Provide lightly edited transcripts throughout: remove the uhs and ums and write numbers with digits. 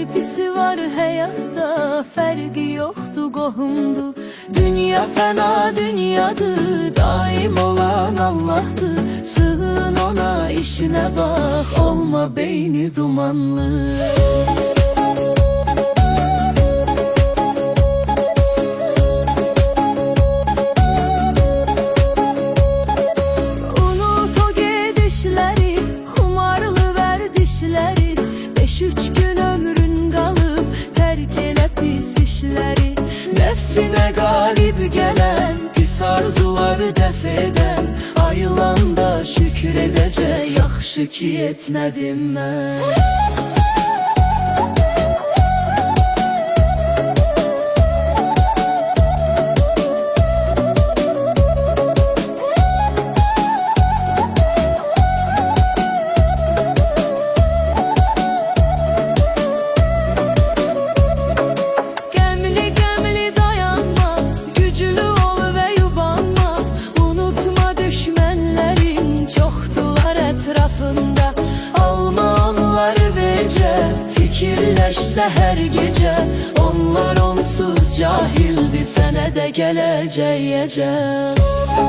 pisi var hayatta, fərqi yoxdur, qohumdur. Dünya fəna dünyadır, daim olan Allah'dır. Sığın ona, işine bak, olma beyni dumanlı. Unut o gedişleri, xumarlı vərdişləri. 5-3 gün ömrün qalıb, tərk elə pis işləri. Nəfsinə qalib gələn, pis arzuları dəf edən, ayılanda şükür edəcək, yaxşı ki etmədim mən. Alma onları vecə, fikirləşsə hər gecə. Onlar onsuz cahildi, sənə də gələcək əcəl.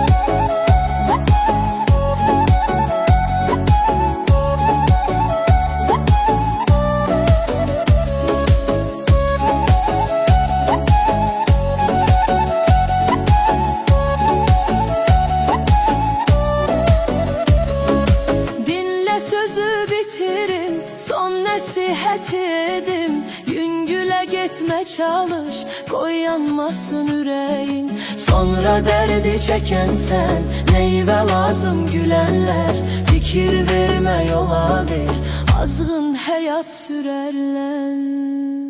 Sözü bitirim, son nəsihət edim. Yüngülə getmə çalış, qoy yanmasın ürəyin. Sonra dərdi çəkənsən, neyvə lazım gülənlər. Fikir vermə, yola ver, azğın həyat sürərlər.